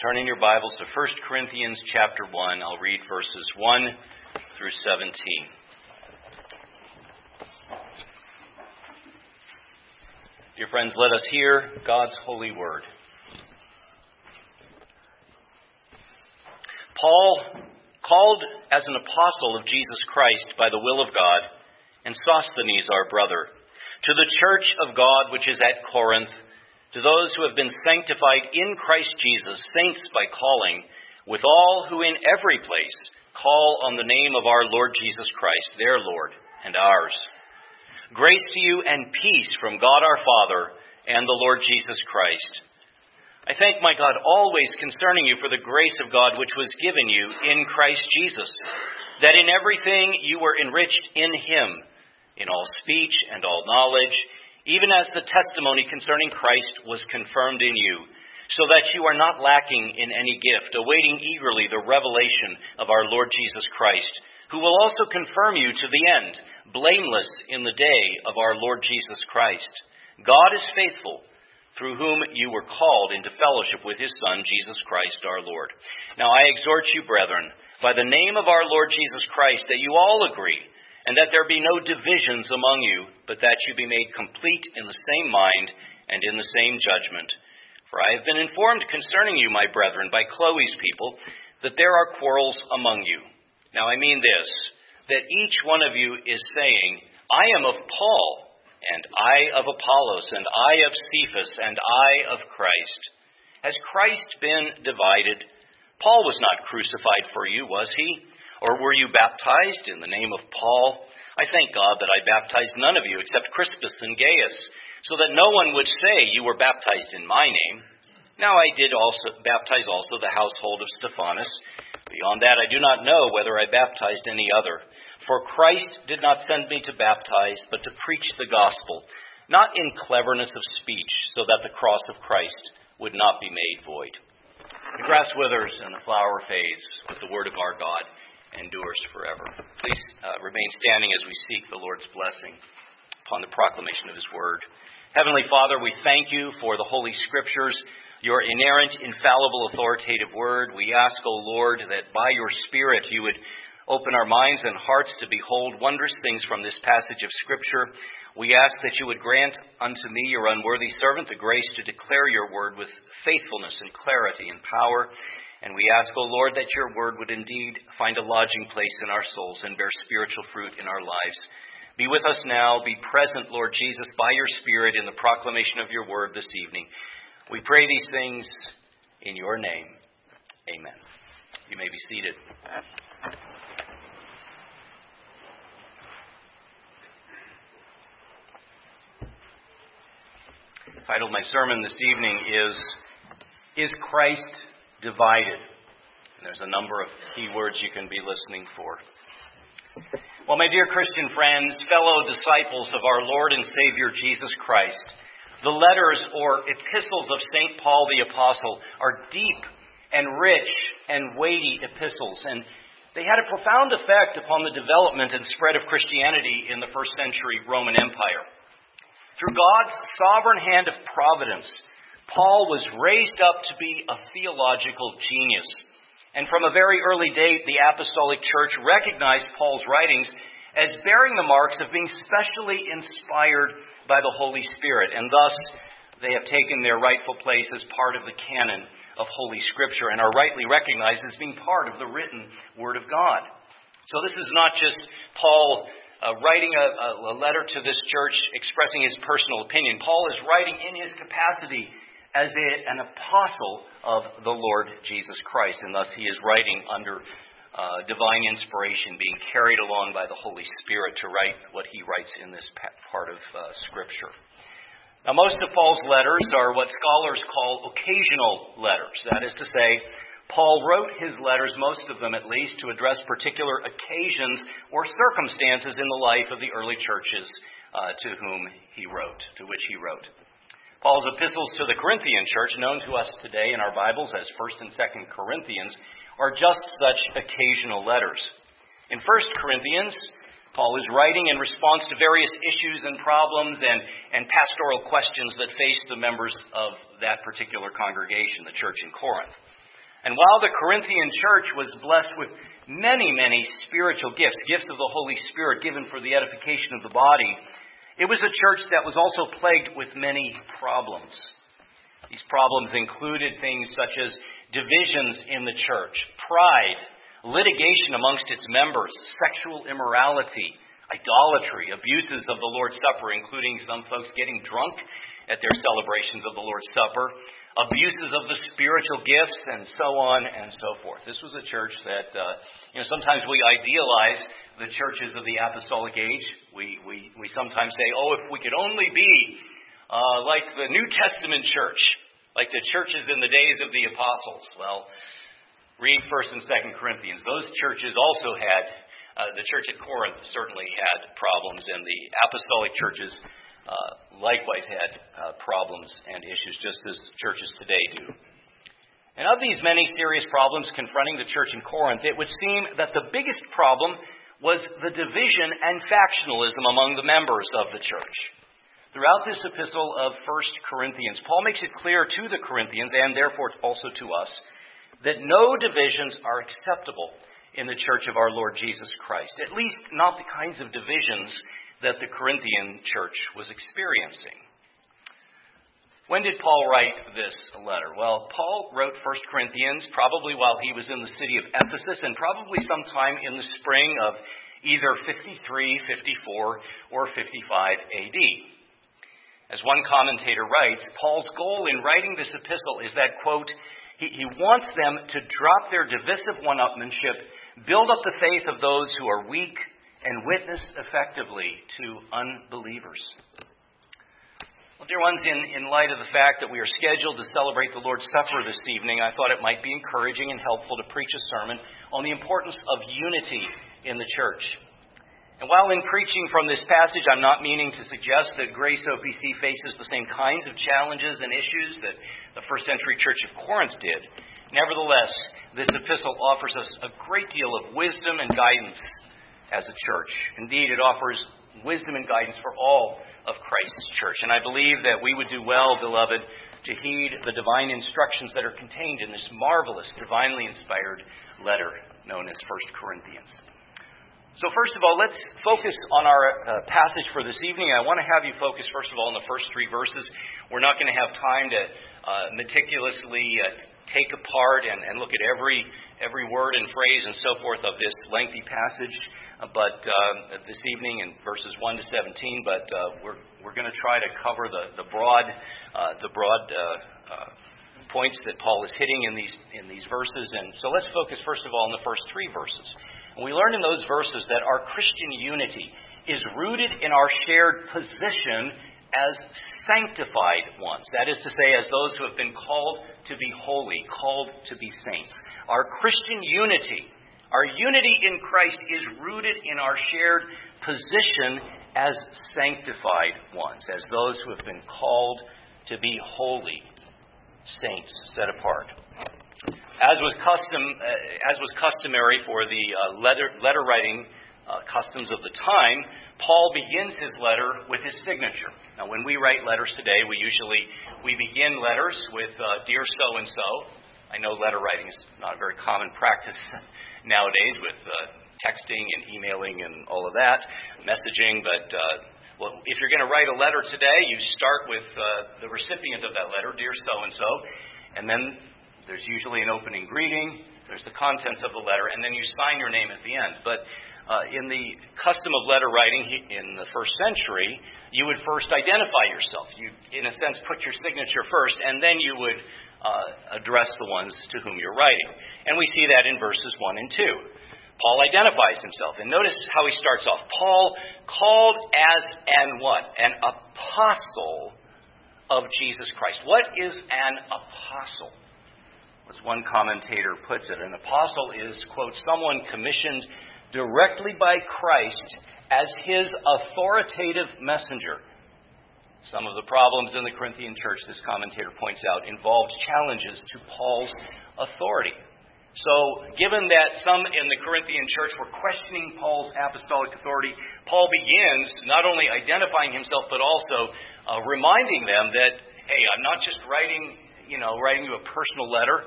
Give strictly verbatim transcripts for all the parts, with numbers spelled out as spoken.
Turn in your Bibles to First Corinthians chapter one. I'll read verses one through seventeen. Dear friends, let us hear God's holy word. Paul, called as an apostle of Jesus Christ by the will of God, and Sosthenes our brother, to the church of God which is at Corinth, to those who have been sanctified in Christ Jesus, saints by calling, with all who in every place call on the name of our Lord Jesus Christ, their Lord and ours. Grace to you and peace from God our Father and the Lord Jesus Christ. I thank my God always concerning you for the grace of God which was given you in Christ Jesus, that in everything you were enriched in him, in all speech and all knowledge, even as the testimony concerning Christ was confirmed in you, so that you are not lacking in any gift, awaiting eagerly the revelation of our Lord Jesus Christ, who will also confirm you to the end, blameless in the day of our Lord Jesus Christ. God is faithful, through whom you were called into fellowship with his Son, Jesus Christ our Lord. Now I exhort you, brethren, by the name of our Lord Jesus Christ, that you all agree, and that there be no divisions among you, but that you be made complete in the same mind and in the same judgment. For I have been informed concerning you, my brethren, by Chloe's people, that there are quarrels among you. Now I mean this, that each one of you is saying, I am of Paul, and I of Apollos, and I of Cephas, and I of Christ. Has Christ been divided? Paul was not crucified for you, was he? Or were you baptized in the name of Paul? I thank God that I baptized none of you except Crispus and Gaius, so that no one would say you were baptized in my name. Now I did also baptize also the household of Stephanas. Beyond that I do not know whether I baptized any other. For Christ did not send me to baptize, but to preach the gospel, not in cleverness of speech, so that the cross of Christ would not be made void. The grass withers and the flower fades, but the word of our God endures forever. Please uh, remain standing as we seek the Lord's blessing upon the proclamation of his word. Heavenly Father, we thank you for the Holy Scriptures, your inerrant, infallible, authoritative word. We ask, O Lord, that by your Spirit you would open our minds and hearts to behold wondrous things from this passage of Scripture. We ask that you would grant unto me, your unworthy servant, the grace to declare your word with faithfulness and clarity and power. And we ask, O Lord, that your word would indeed find a lodging place in our souls and bear spiritual fruit in our lives. Be with us now. Be present, Lord Jesus, by your Spirit in the proclamation of your word this evening. We pray these things in your name. Amen. You may be seated. The title of my sermon this evening is, Is Christ Divided? And there's a number of key words you can be listening for. Well, my dear Christian friends, fellow disciples of our Lord and Savior Jesus Christ, the letters or epistles of Saint Paul the Apostle are deep and rich and weighty epistles, and they had a profound effect upon the development and spread of Christianity in the first century Roman Empire. Through God's sovereign hand of providence, Paul was raised up to be a theological genius. And from a very early date, the Apostolic Church recognized Paul's writings as bearing the marks of being specially inspired by the Holy Spirit. And thus, they have taken their rightful place as part of the canon of Holy Scripture and are rightly recognized as being part of the written Word of God. So this is not just Paul uh, writing a, a letter to this church expressing his personal opinion. Paul is writing in his capacity as a, an apostle of the Lord Jesus Christ. And thus he is writing under uh, divine inspiration, being carried along by the Holy Spirit to write what he writes in this part of uh, Scripture. Now, most of Paul's letters are what scholars call occasional letters. That is to say, Paul wrote his letters, most of them at least, to address particular occasions or circumstances in the life of the early churches uh, to whom he wrote, to which he wrote. Paul's epistles to the Corinthian church, known to us today in our Bibles as First and Second Corinthians, are just such occasional letters. In First Corinthians, Paul is writing in response to various issues and problems and, and pastoral questions that faced the members of that particular congregation, the church in Corinth. And while the Corinthian church was blessed with many, many spiritual gifts, gifts of the Holy Spirit given for the edification of the body, it was a church that was also plagued with many problems. These problems included things such as divisions in the church, pride, litigation amongst its members, sexual immorality, idolatry, abuses of the Lord's Supper, including some folks getting drunk at their celebrations of the Lord's Supper, abuses of the spiritual gifts, and so on and so forth. This was a church that, uh, you know, sometimes we idealize the churches of the apostolic age. We we, we sometimes say, oh, if we could only be uh, like the New Testament church, like the churches in the days of the apostles. Well, read First and Second Corinthians. Those churches also had, uh, the church at Corinth certainly had problems, and the apostolic churches uh, likewise had uh, problems and issues, just as churches today do. And of these many serious problems confronting the church in Corinth, it would seem that the biggest problem was the division and factionalism among the members of the church. Throughout this epistle of First Corinthians, Paul makes it clear to the Corinthians, and therefore also to us, that no divisions are acceptable in the church of our Lord Jesus Christ, at least not the kinds of divisions that the Corinthian church was experiencing. When did Paul write this letter? Well, Paul wrote First Corinthians probably while he was in the city of Ephesus, and probably sometime in the spring of either fifty-three, fifty-four, or fifty-five A D. As one commentator writes, Paul's goal in writing this epistle is that, quote, he, he wants them to drop their divisive one-upmanship, build up the faith of those who are weak, and witness effectively to unbelievers. Well, dear ones, in, in light of the fact that we are scheduled to celebrate the Lord's Supper this evening, I thought it might be encouraging and helpful to preach a sermon on the importance of unity in the church. And while in preaching from this passage, I'm not meaning to suggest that Grace O P C faces the same kinds of challenges and issues that the first century church of Corinth did. Nevertheless, this epistle offers us a great deal of wisdom and guidance as a church. Indeed, it offers wisdom and guidance for all of Christ's church. And I believe that we would do well, beloved, to heed the divine instructions that are contained in this marvelous, divinely inspired letter known as First Corinthians. So first of all, let's focus on our uh, passage for this evening. I want to have you focus, first of all, on the first three verses. We're not going to have time to uh, meticulously uh, take apart and, and look at every every word and phrase and so forth of this lengthy passage, uh, but uh, this evening in verses one to seventeen. But uh, we're we're going to try to cover the the broad uh, the broad uh, uh, points that Paul is hitting in these in these verses. And so let's focus first of all on the first three verses. And we learn in those verses that our Christian unity is rooted in our shared position as sanctified ones. That is to say, as those who have been called to be holy, called to be saints. Our Christian unity, our unity in Christ is rooted in our shared position as sanctified ones, as those who have been called to be holy, saints set apart. As was custom, uh, as was customary for the uh, letter letter writing uh, customs of the time, Paul begins his letter with his signature. Now, when we write letters today, we usually we begin letters with uh, "Dear so and so." I know letter writing is not a very common practice nowadays with uh, texting and emailing and all of that, messaging. But uh, well, if you're going to write a letter today, you start with uh, the recipient of that letter, "Dear so and so," and then there's usually an opening greeting, there's the contents of the letter, and then you sign your name at the end. But uh, in the custom of letter writing in the first century, you would first identify yourself. You, in a sense, put your signature first, and then you would uh, address the ones to whom you're writing. And we see that in verses one and two. Paul identifies himself, and notice how he starts off. Paul, called as an what? An apostle of Jesus Christ. What is an apostle? As one commentator puts it, an apostle is, quote, someone commissioned directly by Christ as his authoritative messenger. Some of the problems in the Corinthian church, this commentator points out, involved challenges to Paul's authority. So, given that some in the Corinthian church were questioning Paul's apostolic authority, Paul begins not only identifying himself, but also uh, reminding them that, hey, I'm not just writing you know, writing you a personal letter.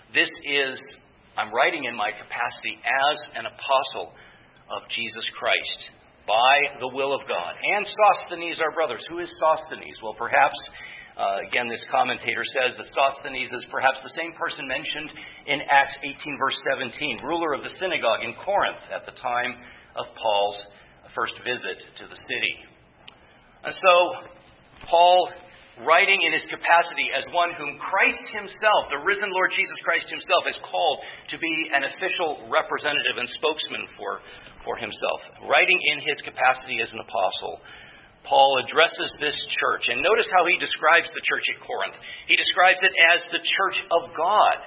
This is, I'm writing in my capacity as an apostle of Jesus Christ, by the will of God. And Sosthenes, our brothers. Who is Sosthenes? Well, perhaps, uh, again, this commentator says that Sosthenes is perhaps the same person mentioned in Acts eighteen, verse seventeen, ruler of the synagogue in Corinth at the time of Paul's first visit to the city. And so, Paul, writing in his capacity as one whom Christ himself, the risen Lord Jesus Christ himself, has called to be an official representative and spokesman for, for himself. Writing in his capacity as an apostle, Paul addresses this church. And notice how he describes the church at Corinth. He describes it as the church of God.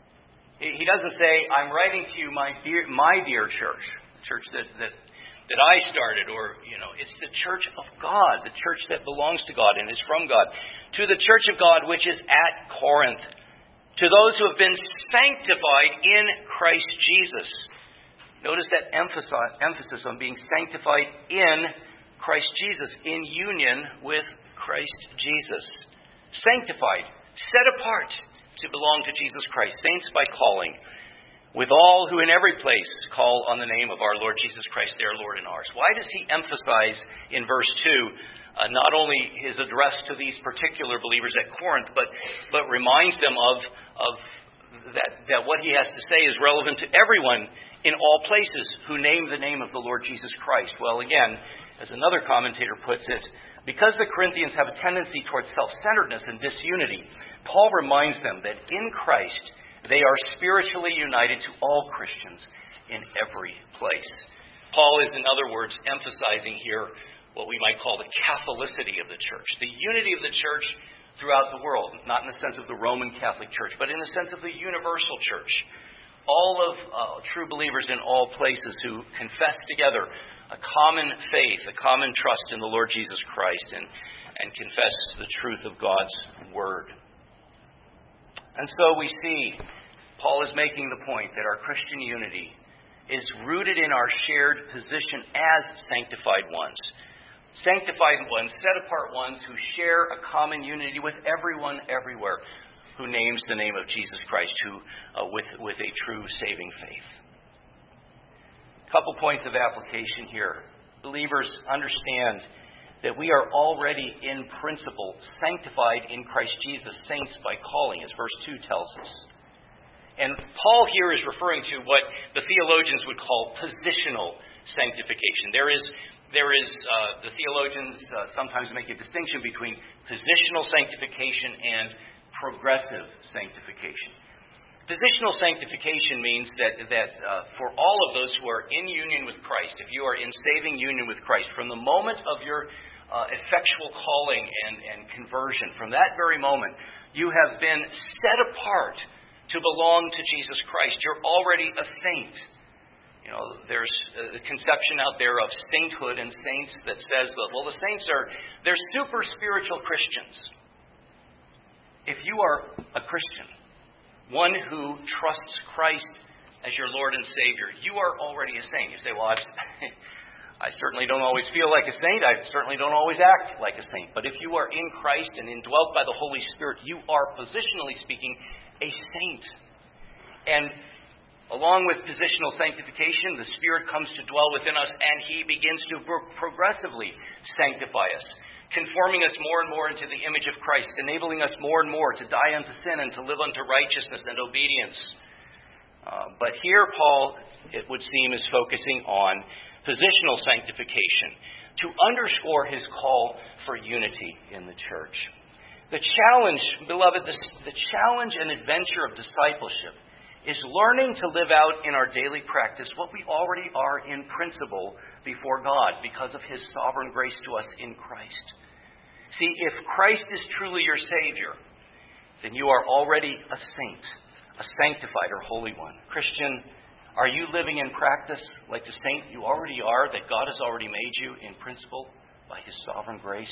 He doesn't say, I'm writing to you, my dear, my dear church, church that, that that I started, or, you know, it's the church of God, the church that belongs to God and is from God. To the church of God which is at Corinth, to those who have been sanctified in Christ Jesus. Notice that emphasis on being sanctified in Christ Jesus, in union with Christ Jesus. Sanctified, set apart to belong to Jesus Christ, saints by calling. With all who in every place call on the name of our Lord Jesus Christ, their Lord and ours. Why does he emphasize in verse two uh, not only his address to these particular believers at Corinth, but but reminds them of of that that what he has to say is relevant to everyone in all places who name the name of the Lord Jesus Christ? Well, again, as another commentator puts it, because the Corinthians have a tendency towards self-centeredness and disunity, Paul reminds them that in Christ they are spiritually united to all Christians in every place. Paul is, in other words, emphasizing here what we might call the Catholicity of the church, the unity of the church throughout the world, not in the sense of the Roman Catholic Church, but in the sense of the universal church. All of uh, true believers in all places who confess together a common faith, a common trust in the Lord Jesus Christ, and, and confess the truth of God's Word. And so we see Paul is making the point that our Christian unity is rooted in our shared position as sanctified ones. Sanctified ones, set apart ones who share a common unity with everyone everywhere who names the name of Jesus Christ, who uh, with, with a true saving faith. A couple points of application here. Believers, understand that we are already in principle sanctified in Christ Jesus, saints by calling, as verse two tells us. And Paul here is referring to what the theologians would call positional sanctification. There is, there is uh, the theologians uh, sometimes make a distinction between positional sanctification and progressive sanctification. Positional sanctification means that, that uh, for all of those who are in union with Christ, if you are in saving union with Christ, from the moment of your uh, effectual calling and, and conversion, from that very moment, you have been set apart to belong to Jesus Christ. You're already a saint. You know, there's a conception out there of sainthood and saints that says, well, the saints are, they're super spiritual Christians. If you are a Christian, one who trusts Christ as your Lord and Savior, you are already a saint. You say, well, I've, I certainly don't always feel like a saint. I certainly don't always act like a saint. But if you are in Christ and indwelt by the Holy Spirit, you are, positionally speaking, a saint. And along with positional sanctification, the Spirit comes to dwell within us, and He begins to pro- progressively sanctify us, conforming us more and more into the image of Christ, enabling us more and more to die unto sin and to live unto righteousness and obedience. Uh, but here Paul, it would seem, is focusing on positional sanctification to underscore his call for unity in the church. The challenge, beloved, the, the challenge and adventure of discipleship is learning to live out in our daily practice what we already are in principle before God because of His sovereign grace to us in Christ. See, if Christ is truly your Savior, then you are already a saint, a sanctified or holy one. Christian, are you living in practice like the saint you already are, that God has already made you in principle by His sovereign grace?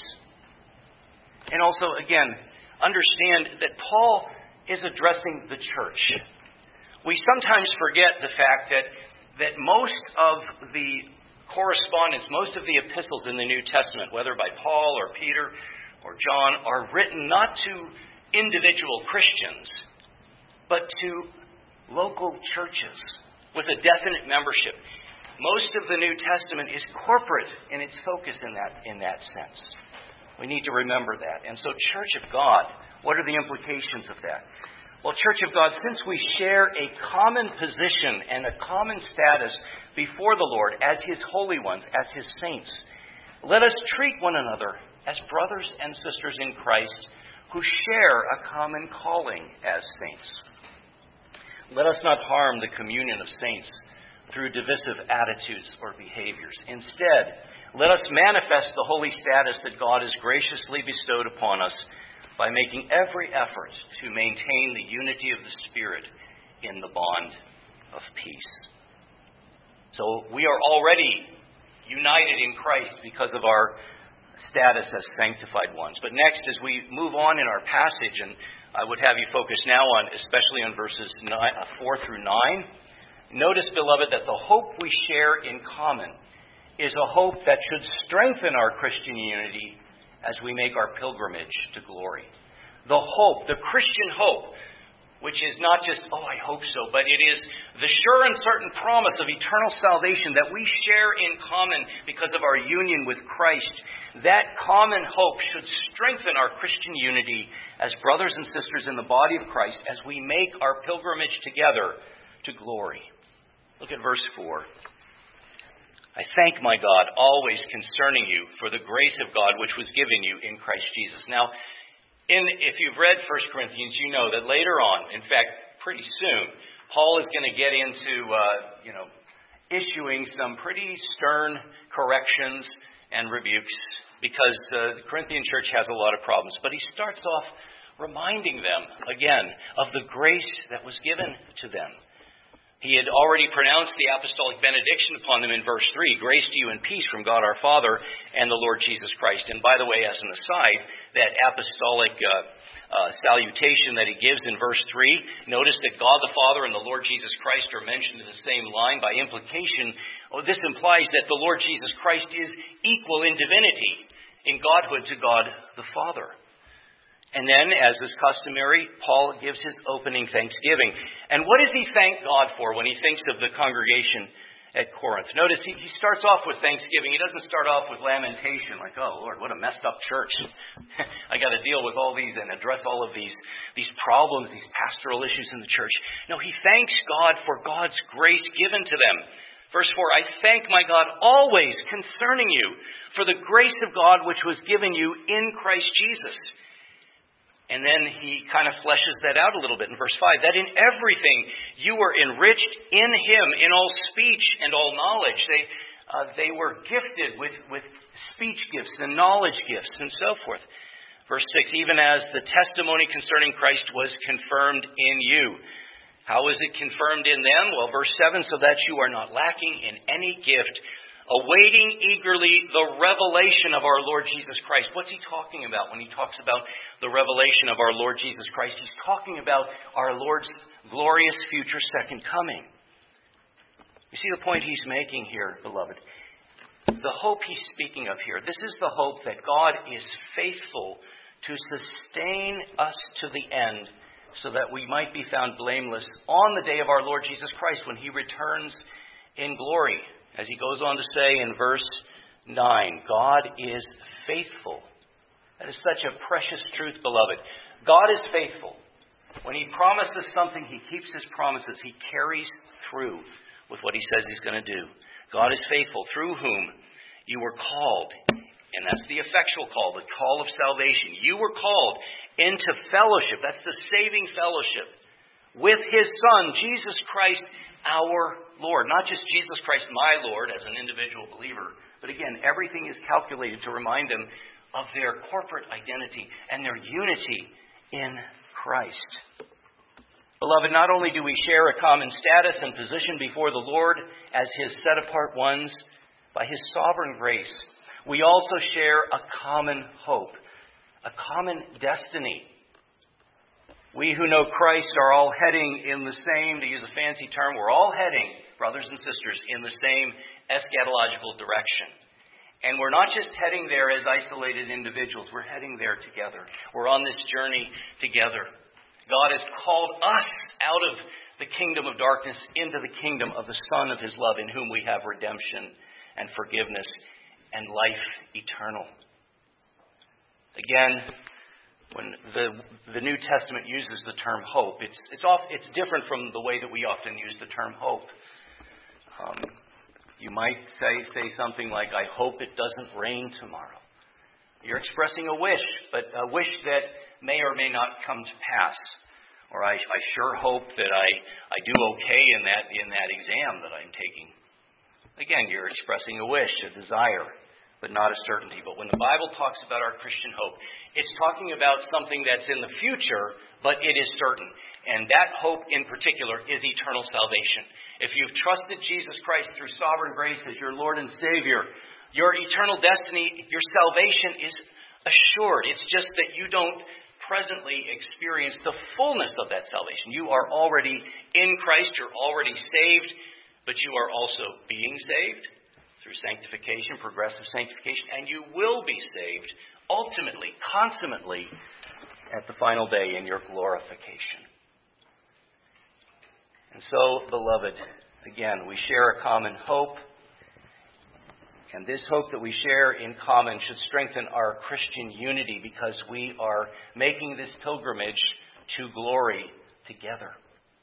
And also, again, understand that Paul is addressing the church. We sometimes forget the fact that, that most of the correspondence, most of the epistles in the New Testament, whether by Paul or Peter or John, are written not to individual Christians, but to local churches with a definite membership. Most of the New Testament is corporate in its focus in that, in that sense. We need to remember that. And so Church of God, what are the implications of that? Well, Church of God, since we share a common position and a common status before the Lord as His holy ones, as His saints, let us treat one another as brothers and sisters in Christ who share a common calling as saints. Let us not harm the communion of saints through divisive attitudes or behaviors. Instead, let us manifest the holy status that God has graciously bestowed upon us by making every effort to maintain the unity of the Spirit in the bond of peace. So we are already united in Christ because of our status as sanctified ones. But next, as we move on in our passage, and I would have you focus now on, especially on verses nine, four through nine, notice, beloved, that the hope we share in common is a hope that should strengthen our Christian unity as we make our pilgrimage to glory. The hope, the Christian hope, which is not just, oh, I hope so, but it is the sure and certain promise of eternal salvation that we share in common because of our union with Christ. That common hope should strengthen our Christian unity as brothers and sisters in the body of Christ as we make our pilgrimage together to glory. Look at verse four. I thank my God always concerning you for the grace of God which was given you in Christ Jesus. Now, in, if you've read First Corinthians, you know that later on, in fact, pretty soon, Paul is going to get into, uh, you know, issuing some pretty stern corrections and rebukes because uh, the Corinthian church has a lot of problems. But he starts off reminding them, again, of the grace that was given to them. He had already pronounced the apostolic benediction upon them in verse three, grace to you and peace from God our Father and the Lord Jesus Christ. And by the way, as an aside, that apostolic uh, uh, salutation that he gives in verse three, notice that God the Father and the Lord Jesus Christ are mentioned in the same line. By implication, oh, this implies that the Lord Jesus Christ is equal in divinity, in godhood to God the Father. And then, as is customary, Paul gives his opening thanksgiving. And what does he thank God for when he thinks of the congregation at Corinth? Notice he, he starts off with thanksgiving. He doesn't start off with lamentation, like, oh, Lord, what a messed up church. I got to deal with all these and address all of these, these problems, these pastoral issues in the church. No, he thanks God for God's grace given to them. Verse four, I thank my God always concerning you for the grace of God which was given you in Christ Jesus. And then he kind of fleshes that out a little bit in verse five, that in everything you were enriched in him, in all speech and all knowledge. They uh, they were gifted with, with speech gifts and knowledge gifts and so forth. Verse six, even as the testimony concerning Christ was confirmed in you. How is it confirmed in them? Well, verse seven, so that you are not lacking in any gift, awaiting eagerly the revelation of our Lord Jesus Christ. What's he talking about when he talks about the revelation of our Lord Jesus Christ? He's talking about our Lord's glorious future second coming. You see the point he's making here, beloved? The hope he's speaking of here, this is the hope that God is faithful to sustain us to the end so that we might be found blameless on the day of our Lord Jesus Christ when he returns in glory. As he goes on to say in verse nine, God is faithful. That is such a precious truth, beloved. God is faithful. When he promises something, he keeps his promises. He carries through with what he says he's going to do. God is faithful, through whom you were called. And that's the effectual call, the call of salvation. You were called into fellowship. That's the saving fellowship with his Son, Jesus Christ, our Lord. Not just Jesus Christ, my Lord, as an individual believer, but again, everything is calculated to remind them of their corporate identity and their unity in Christ. Beloved, not only do we share a common status and position before the Lord as his set-apart ones by his sovereign grace, we also share a common hope, a common destiny. We who know Christ are all heading in the same, to use a fancy term, we're all heading, brothers and sisters, in the same eschatological direction. And we're not just heading there as isolated individuals. We're heading there together. We're on this journey together. God has called us out of the kingdom of darkness into the kingdom of the Son of His love, in whom we have redemption and forgiveness and life eternal. Again, when the the New Testament uses the term hope, it's it's off, it's different from the way that we often use the term hope. Um, you might say say something like, "I hope it doesn't rain tomorrow." You're expressing a wish, but a wish that may or may not come to pass. Or I, I sure hope that I, I do okay in that in that exam that I'm taking. Again, you're expressing a wish, a desire, but not a certainty. But when the Bible talks about our Christian hope, it's talking about something that's in the future, but it is certain. And that hope in particular is eternal salvation. If you've trusted Jesus Christ through sovereign grace as your Lord and Savior, your eternal destiny, your salvation is assured. It's just that you don't presently experience the fullness of that salvation. You are already in Christ, you're already saved, but you are also being saved through sanctification, progressive sanctification, and you will be saved ultimately, consummately, at the final day in your glorification. And so, beloved, again, we share a common hope. And this hope that we share in common should strengthen our Christian unity, because we are making this pilgrimage to glory together.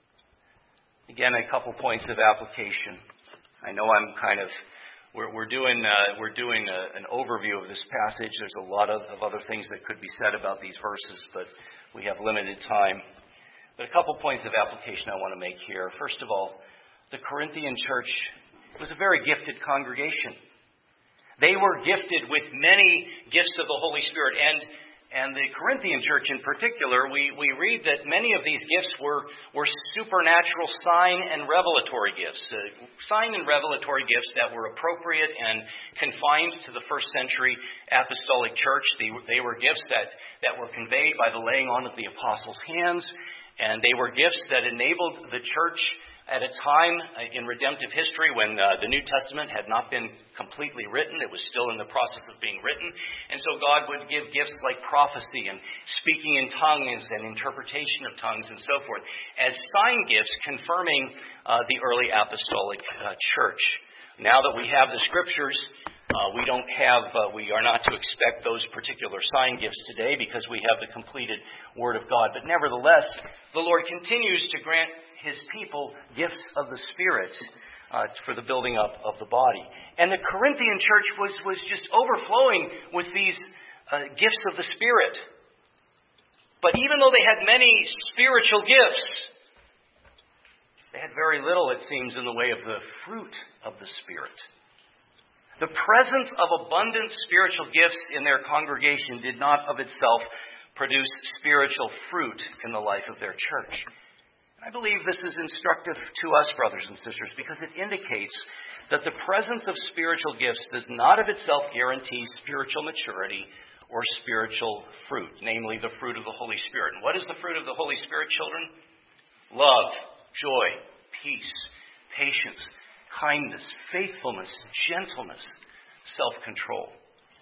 Again, a couple points of application. I know I'm kind of we're, we're doing uh, we're doing a, an overview of this passage. There's a lot of, of other things that could be said about these verses, but we have limited time. But a couple points of application I want to make here. First of all, the Corinthian church was a very gifted congregation. They were gifted with many gifts of the Holy Spirit. And and the Corinthian church in particular, we, we read that many of these gifts were, were supernatural sign and revelatory gifts. Uh, sign and revelatory gifts that were appropriate and confined to the first century apostolic church. They, they were gifts that, that were conveyed by the laying on of the apostles' hands. And they were gifts that enabled the church at a time in redemptive history when uh, the New Testament had not been completely written. It was still in the process of being written. And so God would give gifts like prophecy and speaking in tongues and interpretation of tongues and so forth as sign gifts confirming uh, the early apostolic uh, church. Now that we have the Scriptures, uh, we don't have, uh, we are not to expect those particular sign gifts today because we have the completed Word of God. But nevertheless, the Lord continues to grant His people gifts of the Spirit uh, for the building up of the body. And the Corinthian church was, was just overflowing with these uh, gifts of the Spirit. But even though they had many spiritual gifts, they had very little, it seems, in the way of the fruit of the Spirit. The presence of abundant spiritual gifts in their congregation did not of itself produce spiritual fruit in the life of their church. I believe this is instructive to us, brothers and sisters, because it indicates that the presence of spiritual gifts does not of itself guarantee spiritual maturity or spiritual fruit, namely the fruit of the Holy Spirit. And what is the fruit of the Holy Spirit, children? Love, joy, peace, patience, kindness, faithfulness, gentleness, self-control.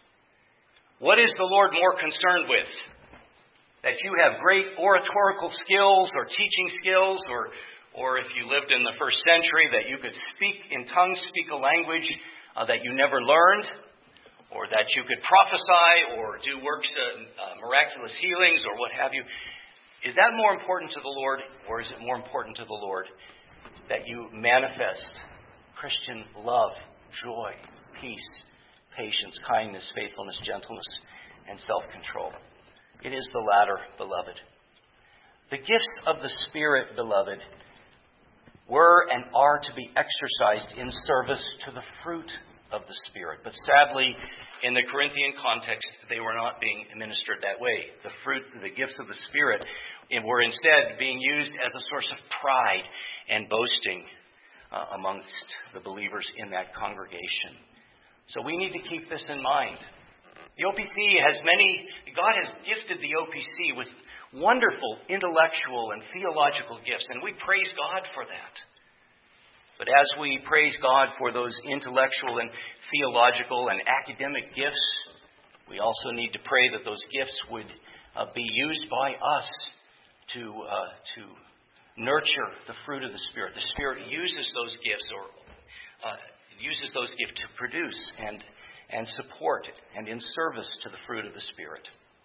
What is the Lord more concerned with? That you have great oratorical skills or teaching skills, or or if you lived in the first century, that you could speak in tongues, speak a language uh, that you never learned, or that you could prophesy or do works of uh, miraculous healings or what have you. Is that more important to the Lord, or is it more important to the Lord that you manifest Christian love, joy, peace, patience, kindness, faithfulness, gentleness, and self-control? It is the latter, beloved. The gifts of the Spirit, beloved, were and are to be exercised in service to the fruit of the Spirit. But sadly, in the Corinthian context, they were not being administered that way. The fruit, the gifts of the Spirit, were instead being used as a source of pride and boasting uh, amongst the believers in that congregation. So we need to keep this in mind. The O P C has many, God has gifted the O P C with wonderful intellectual and theological gifts, and we praise God for that. But as we praise God for those intellectual and theological and academic gifts, we also need to pray that those gifts would uh, be used by us to uh, to nurture the fruit of the Spirit. The Spirit uses those gifts or uh, uses those gifts to produce and and support and in service to the fruit of the Spirit.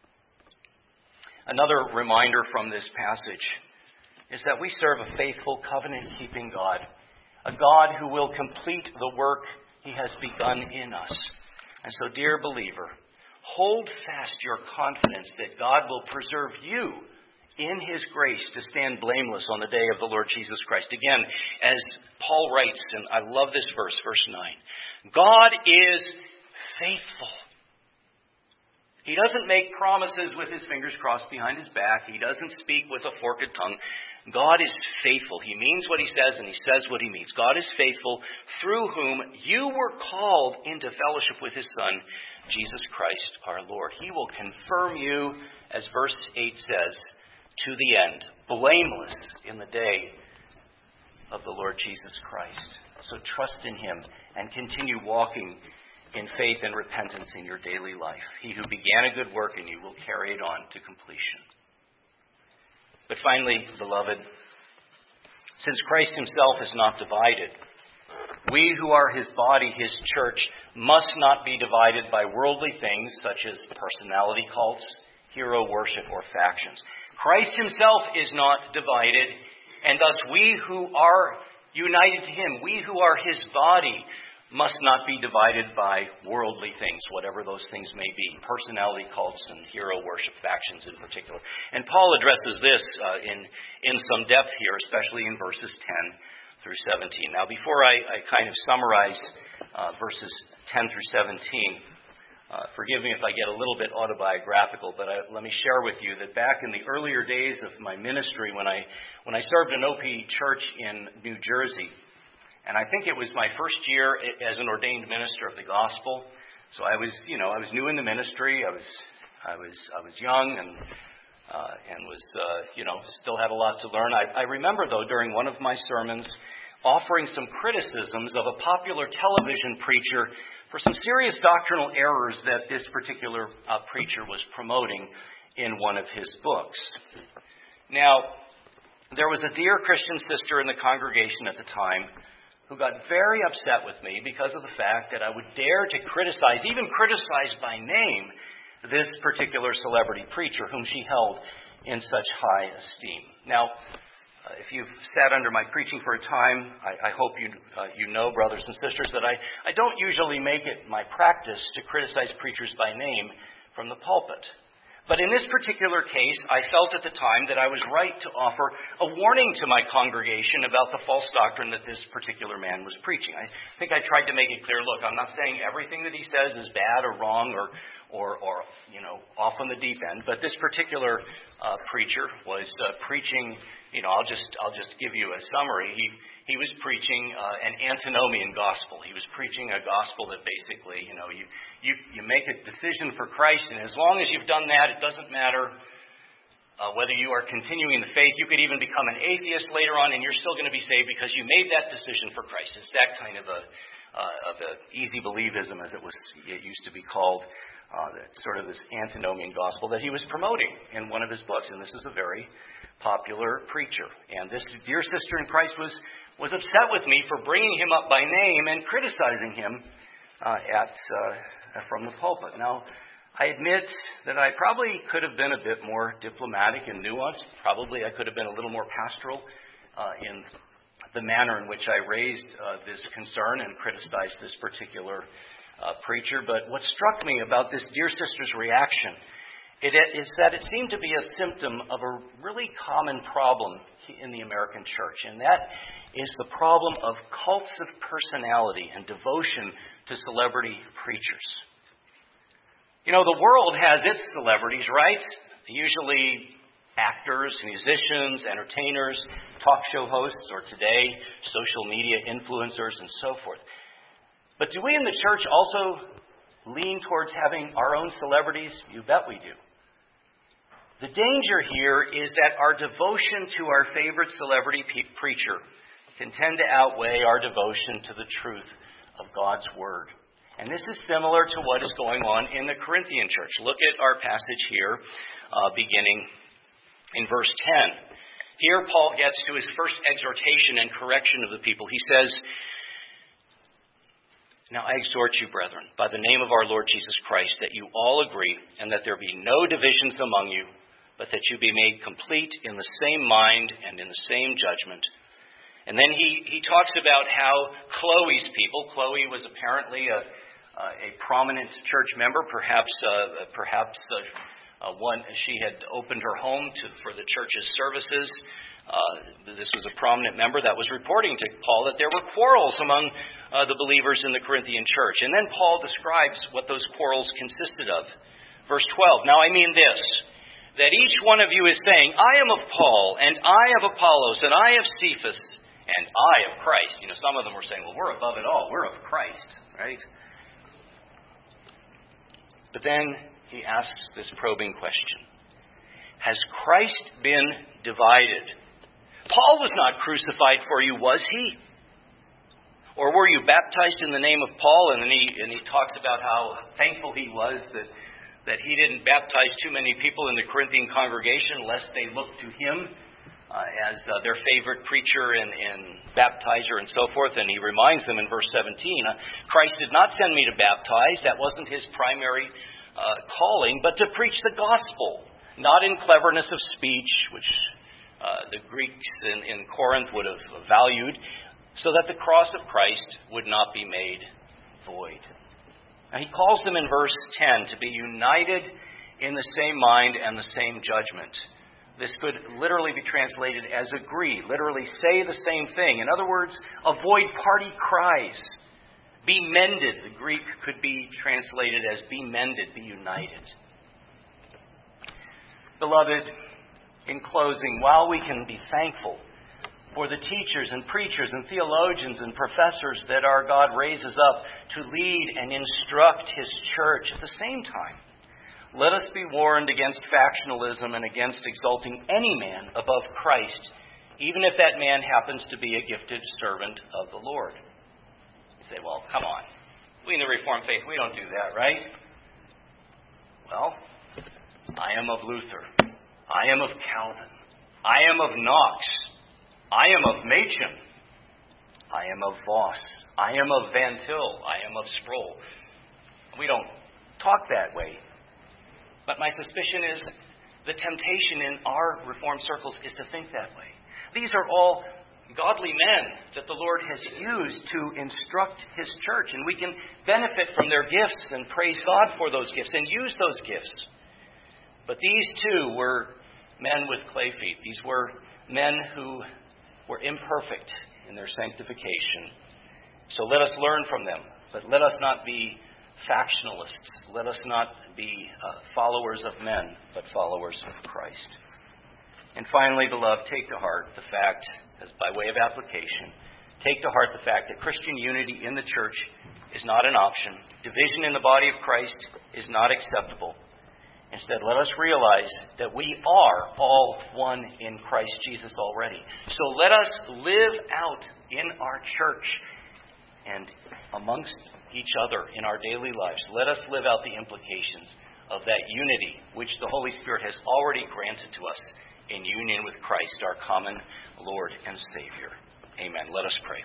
Another reminder from this passage is that we serve a faithful, covenant-keeping God, a God who will complete the work He has begun in us. And so, dear believer, hold fast your confidence that God will preserve you in His grace to stand blameless on the day of the Lord Jesus Christ. Again, as Paul writes, and I love this verse, verse nine, God is faithful. He doesn't make promises with His fingers crossed behind His back. He doesn't speak with a forked tongue. God is faithful. He means what He says, and He says what He means. God is faithful, through whom you were called into fellowship with His Son, Jesus Christ our Lord. He will confirm you, as verse eight says, to the end, blameless in the day of the Lord Jesus Christ. So trust in Him and continue walking in faith and repentance in your daily life. He who began a good work in you will carry it on to completion. But finally, beloved, since Christ Himself is not divided, we who are His body, His church, must not be divided by worldly things such as personality cults, hero worship, or factions. Christ Himself is not divided, and thus we who are united to Him, we who are His body, must not be divided by worldly things, whatever those things may be, personality cults and hero worship factions in particular. And Paul addresses this uh, in, in some depth here, especially in verses ten through seventeen. Now, before I, I kind of summarize uh, verses ten through seventeen, uh, forgive me if I get a little bit autobiographical, but I, let me share with you that back in the earlier days of my ministry, when I when I served an O P church in New Jersey, and I think it was my first year as an ordained minister of the gospel. So I was, you know, I was new in the ministry. I was, I was, I was young and uh, and was, uh, you know, still had a lot to learn. I, I remember though during one of my sermons offering some criticisms of a popular television preacher for some serious doctrinal errors that this particular uh, preacher was promoting in one of his books. Now, there was a dear Christian sister in the congregation at the time who got very upset with me because of the fact that I would dare to criticize, even criticize by name, this particular celebrity preacher whom she held in such high esteem. Now, uh, if you've sat under my preaching for a time, I, I hope you uh, you know, brothers and sisters, that I, I don't usually make it my practice to criticize preachers by name from the pulpit. But in this particular case, I felt at the time that I was right to offer a warning to my congregation about the false doctrine that this particular man was preaching. I think I tried to make it clear, look, I'm not saying everything that he says is bad or wrong or, or, or you know, off on the deep end, but this particular uh, preacher was uh, preaching, you know, I'll just I'll just give you a summary. He he was preaching uh, an antinomian gospel. He was preaching a gospel that basically, you know, you, you, you make a decision for Christ, and as long as you've done that, it doesn't matter uh, whether you are continuing the faith. You could even become an atheist later on, and you're still going to be saved because you made that decision for Christ. It's that kind of a uh, of a easy believism, as it was it used to be called, uh, that sort of this antinomian gospel that he was promoting in one of his books. And this is a very popular preacher. And this dear sister in Christ was was upset with me for bringing him up by name and criticizing him uh, at uh, from the pulpit. Now, I admit that I probably could have been a bit more diplomatic and nuanced. Probably I could have been a little more pastoral uh, in the manner in which I raised uh, this concern and criticized this particular uh, preacher. But what struck me about this dear sister's reaction it is that it seemed to be a symptom of a really common problem in the American church, and that is the problem of cults of personality and devotion to celebrity preachers. You know, the world has its celebrities, right? Usually actors, musicians, entertainers, talk show hosts, or today, social media influencers, and so forth. But do we in the church also lean towards having our own celebrities? You bet we do. The danger here is that our devotion to our favorite celebrity pe- preacher can tend to outweigh our devotion to the truth of God's Word. And this is similar to what is going on in the Corinthian church. Look at our passage here, uh, beginning in verse ten. Here Paul gets to his first exhortation and correction of the people. He says, "Now I exhort you, brethren, by the name of our Lord Jesus Christ, that you all agree, and that there be no divisions among you, but that you be made complete in the same mind and in the same judgment." And then he, he talks about how Chloe's people, Chloe was apparently a, uh, a prominent church member, perhaps uh, perhaps uh, uh, one she had opened her home to, for the church's services. Uh, this was a prominent member that was reporting to Paul that there were quarrels among uh, the believers in the Corinthian church. And then Paul describes what those quarrels consisted of. Verse twelve, "Now I mean this, that each one of you is saying, I am of Paul, and I of Apollos, and I of Cephas, and I of Christ." You know, some of them were saying, well, we're above it all. We're of Christ, right? But then he asks this probing question. Has Christ been divided? Paul was not crucified for you, was he? Or were you baptized in the name of Paul? And then he, and he talks about how thankful he was that that he didn't baptize too many people in the Corinthian congregation lest they looked to him uh, as uh, their favorite preacher and, and baptizer and so forth. And he reminds them in verse seventeen, uh, Christ did not send me to baptize. That wasn't his primary uh, calling, but to preach the gospel, not in cleverness of speech, which uh, the Greeks in, in Corinth would have valued, so that the cross of Christ would not be made void. Now, he calls them in verse ten to be united in the same mind and the same judgment. This could literally be translated as agree, literally say the same thing. In other words, avoid party cries. Be mended. The Greek could be translated as be mended, be united. Beloved, in closing, while we can be thankful for the teachers and preachers and theologians and professors that our God raises up to lead and instruct His church, at the same time, let us be warned against factionalism and against exalting any man above Christ, even if that man happens to be a gifted servant of the Lord. You say, well, come on. We in the Reformed faith, we don't do that, right? Well, I am of Luther. I am of Calvin. I am of Knox. I am of Machen. I am of Voss. I am of Van Til. I am of Sproul. We don't talk that way. But my suspicion is the temptation in our Reformed circles is to think that way. These are all godly men that the Lord has used to instruct His church, and we can benefit from their gifts and praise God for those gifts and use those gifts. But these too were men with clay feet. These were men who were imperfect in their sanctification. So let us learn from them. But let us not be factionalists. Let us not be uh, followers of men, but followers of Christ. And finally, beloved, take to heart the fact, as by way of application, take to heart the fact that Christian unity in the church is not an option. Division in the body of Christ is not acceptable. Instead, let us realize that we are all one in Christ Jesus already. So let us live out in our church and amongst each other in our daily lives. Let us live out the implications of that unity which the Holy Spirit has already granted to us in union with Christ, our common Lord and Savior. Amen. Let us pray.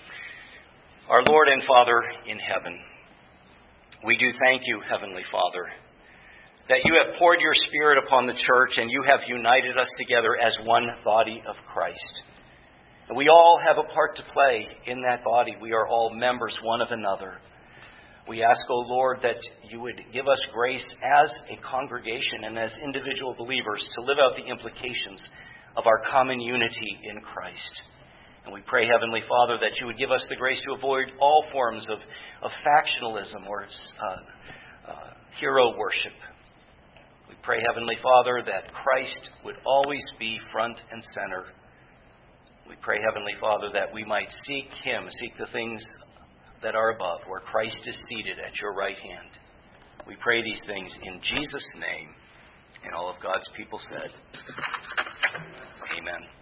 Our Lord and Father in heaven, we do thank you, Heavenly Father, that you have poured your Spirit upon the church and you have united us together as one body of Christ. And we all have a part to play in that body. We are all members one of another. We ask, O Lord, that you would give us grace as a congregation and as individual believers to live out the implications of our common unity in Christ. And we pray, Heavenly Father, that you would give us the grace to avoid all forms of, of factionalism or uh, uh, hero worship. We pray, Heavenly Father, that Christ would always be front and center. We pray, Heavenly Father, that we might seek Him, seek the things that are above, where Christ is seated at your right hand. We pray these things in Jesus' name, and all of God's people said, Amen.